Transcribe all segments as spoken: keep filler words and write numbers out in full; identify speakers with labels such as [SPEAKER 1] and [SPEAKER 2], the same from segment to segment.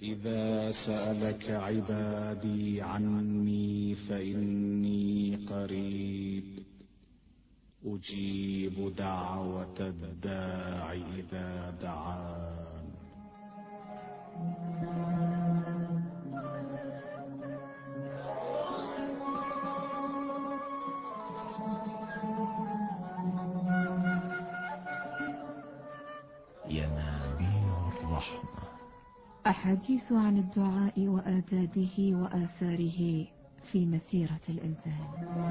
[SPEAKER 1] وإذا سألك عبادي عني فإني قريب أجيب دعوة الداع إذا دعان.
[SPEAKER 2] ينابيع الرحمة.
[SPEAKER 3] أحاديث عن الدعاء وآدابه وآثاره في مسيرة الإنسان.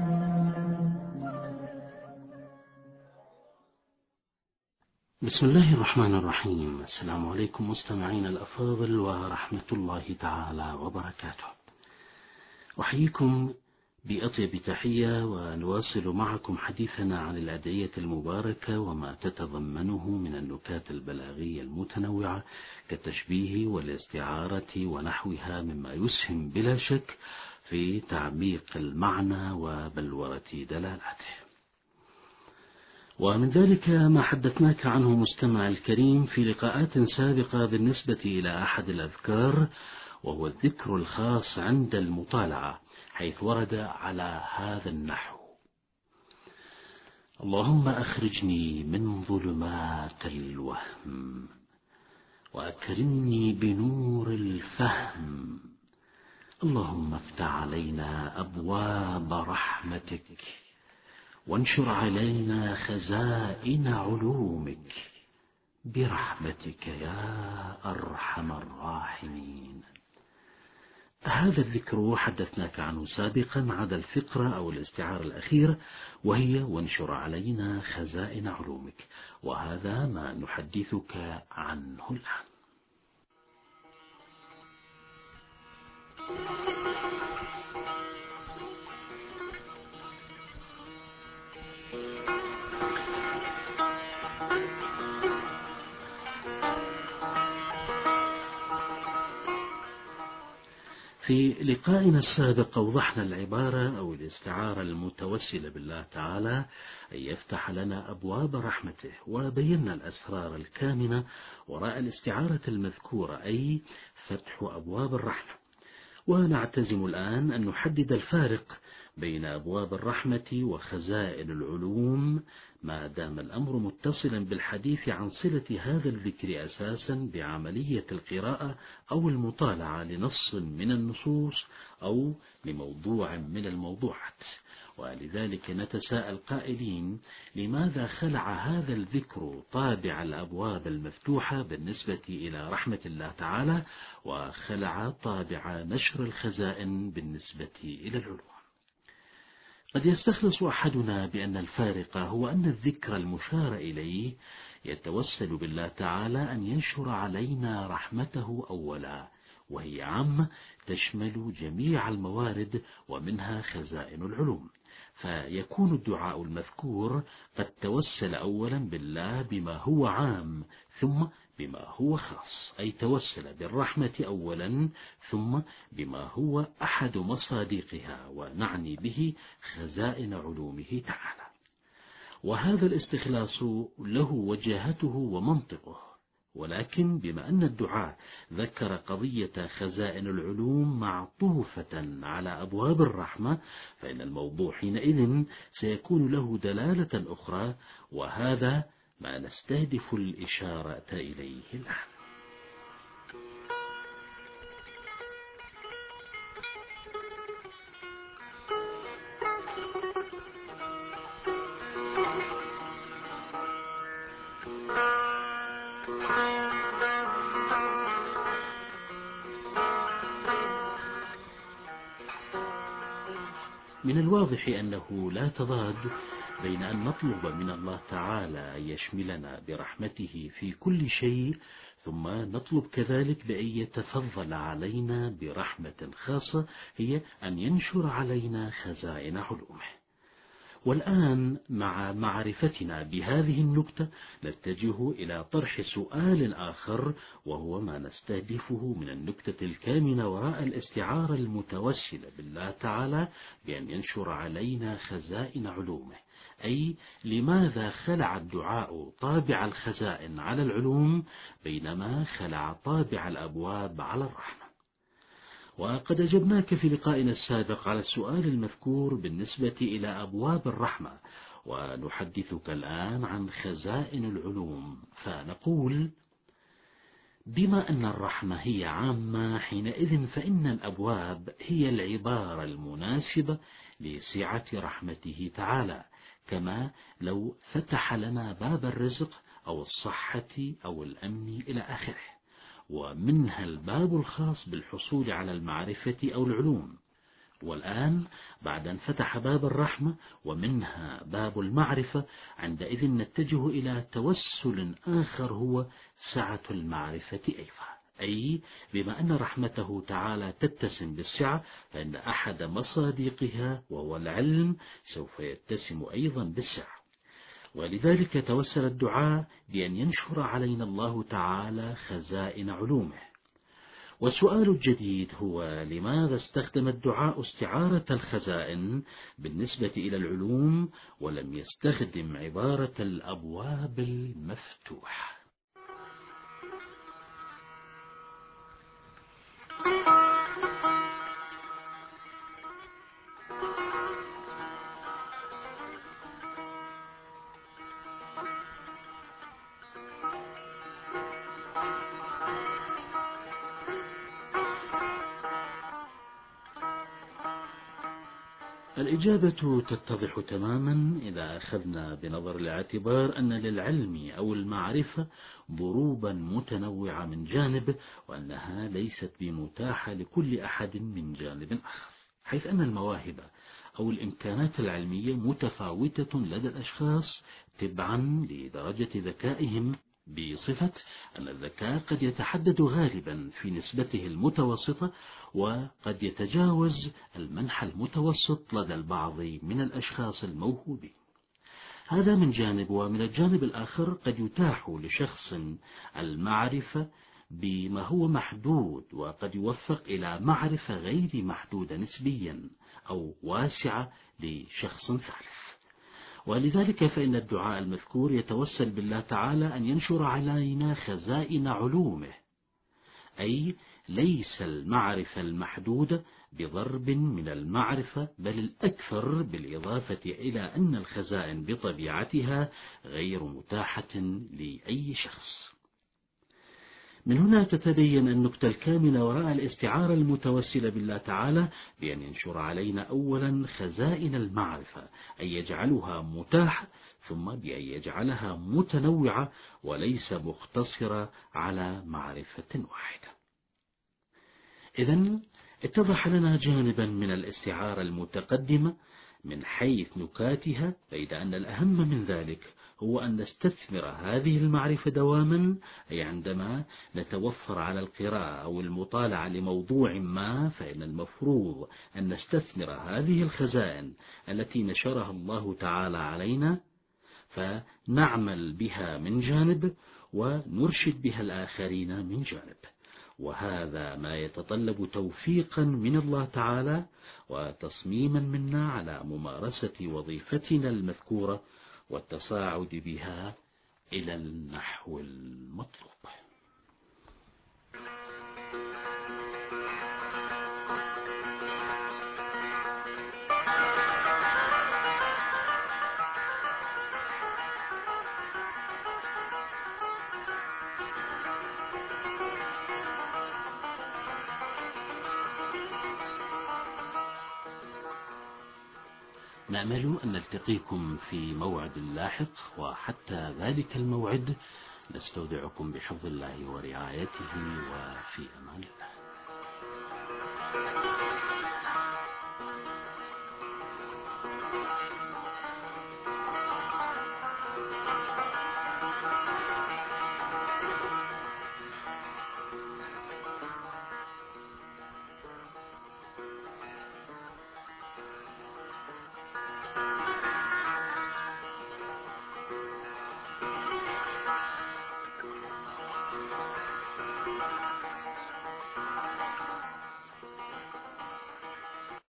[SPEAKER 4] بسم الله الرحمن الرحيم. السلام عليكم مستمعين الأفاضل ورحمة الله تعالى وبركاته. أحييكم بأطيب تحية، ونواصل معكم حديثنا عن الأدعية المباركة وما تتضمنه من النكات البلاغية المتنوعة كالتشبيه والاستعارة ونحوها، مما يسهم بلا شك في تعميق المعنى وبلورة دلالاته. ومن ذلك ما حدثناك عنه مستمع الكريم في لقاءات سابقة بالنسبة إلى أحد الأذكار، وهو الذكر الخاص عند المطالعة، حيث ورد على هذا النحو: اللهم أخرجني من ظلمات الوهم وأكرمني بنور الفهم، اللهم افتح علينا أبواب رحمتك وانشر علينا خزائن علومك برحمتك يا أرحم الراحمين. هذا الذكر حدثناك عنه سابقا عدا الفقرة أو الاستعارة الأخيرة، وهي وانشر علينا خزائن علومك، وهذا ما نحدثك عنه الآن. في لقائنا السابق أوضحنا العبارة أو الاستعارة المتوسلة بالله تعالى أن يفتح لنا أبواب رحمته، وبينا الأسرار الكامنة وراء الاستعارة المذكورة، أي فتح أبواب الرحمة. ونعتزم الآن أن نحدد الفارق بين أبواب الرحمة وخزائن العلوم، ما دام الأمر متصلا بالحديث عن صلة هذا الذكر أساسا بعملية القراءة أو المطالعة لنص من النصوص أو لموضوع من الموضوعات. ولذلك نتساءل قائلين: لماذا خلع هذا الذكر طابع الأبواب المفتوحة بالنسبة إلى رحمة الله تعالى، وخلع طابع نشر الخزائن بالنسبة إلى العلوم؟ قد يستخلص أحدنا بأن الفارق هو أن الذكر المشار إليه يتوسل بالله تعالى أن ينشر علينا رحمته أولا، وهي عامة تشمل جميع الموارد ومنها خزائن العلوم، فيكون الدعاء المذكور قد توسل أولا بالله بما هو عام ثم بما هو خاص، أي توسل بالرحمة أولا ثم بما هو أحد مصادقها، ونعني به خزائن علومه تعالى. وهذا الاستخلاص له وجهته ومنطقه، ولكن بما أن الدعاء ذكر قضية خزائن العلوم معطوفة على أبواب الرحمة، فإن الموضوع حينئذ سيكون له دلالة أخرى، وهذا ما نستهدف الإشارة إليه الآن. من الواضح أنه لا تضاد بين أن نطلب من الله تعالى أن يشملنا برحمته في كل شيء، ثم نطلب كذلك بأن يتفضل علينا برحمة خاصة هي أن ينشر علينا خزائن علومه. والآن مع معرفتنا بهذه النكتة نتجه إلى طرح سؤال آخر، وهو ما نستهدفه من النكتة الكامنة وراء الاستعارة المتوسلة بالله تعالى بأن ينشر علينا خزائن علومه. أي لماذا خلع الدعاء طابع الخزائن على العلوم بينما خلع طابع الأبواب على الرحمة؟ وقد أجبناك في لقائنا السابق على السؤال المذكور بالنسبة إلى أبواب الرحمة، ونحدثك الآن عن خزائن العلوم، فنقول: بما أن الرحمة هي عامة، حينئذ فإن الأبواب هي العبارة المناسبة لسعة رحمته تعالى، كما لو فتح لنا باب الرزق أو الصحة أو الأمن إلى آخره، ومنها الباب الخاص بالحصول على المعرفة أو العلوم. والآن بعد أن فتح باب الرحمة ومنها باب المعرفة، عندئذ نتجه إلى توسل آخر هو سعة المعرفة أيضا، أي بما أن رحمته تعالى تتسم بالسعة، فإن أحد مصادقها وهو العلم سوف يتسم أيضا بالسعة. ولذلك توسل الدعاء بأن ينشر علينا الله تعالى خزائن علومه. والسؤال الجديد هو: لماذا استخدم الدعاء استعارة الخزائن بالنسبة إلى العلوم ولم يستخدم عبارة الأبواب المفتوحة؟ الإجابة تتضح تماما إذا أخذنا بنظر الاعتبار أن للعلم أو المعرفة ضروبا متنوعة من جانب، وأنها ليست بمتاحة لكل أحد من جانب آخر، حيث أن المواهب أو الإمكانات العلمية متفاوتة لدى الأشخاص تبعا لدرجة ذكائهم، بصفة أن الذكاء قد يتحدد غالبا في نسبته المتوسطة، وقد يتجاوز المنحى المتوسط لدى البعض من الأشخاص الموهوبين. هذا من جانب، ومن الجانب الآخر قد يتاح لشخص المعرفة بما هو محدود، وقد يوفق إلى معرفة غير محدودة نسبيا أو واسعة لشخص ثالث. ولذلك فإن الدعاء المذكور يتوسل بالله تعالى أن ينشر علينا خزائن علومه، أي ليس المعرفة المحدودة بضرب من المعرفة، بل الأكثر، بالإضافة إلى أن الخزائن بطبيعتها غير متاحة لأي شخص. من هنا تتبين النكتة الكامنة وراء الاستعارة المتوسلة بالله تعالى بأن ينشر علينا أولا خزائن المعرفة، أن يجعلها متاحة، ثم بأن يجعلها متنوعة وليس مختصرة على معرفة واحدة. إذن اتضح لنا جانبا من الاستعارة المتقدمة من حيث نكاتها، بيد أن الأهم من ذلك هو أن نستثمر هذه المعرفة دواما، أي عندما نتوفر على القراءة أو المطالعة لموضوع ما، فإن المفروض أن نستثمر هذه الخزائن التي نشرها الله تعالى علينا، فنعمل بها من جانب ونرشد بها الآخرين من جانب. وهذا ما يتطلب توفيقا من الله تعالى وتصميما منا على ممارسة وظيفتنا المذكورة والتصاعد بها إلى النحو المطلوب. نأمل أن نلتقيكم في موعد لاحق، وحتى ذلك الموعد نستودعكم بحفظ الله ورعايته، وفي أمان الله.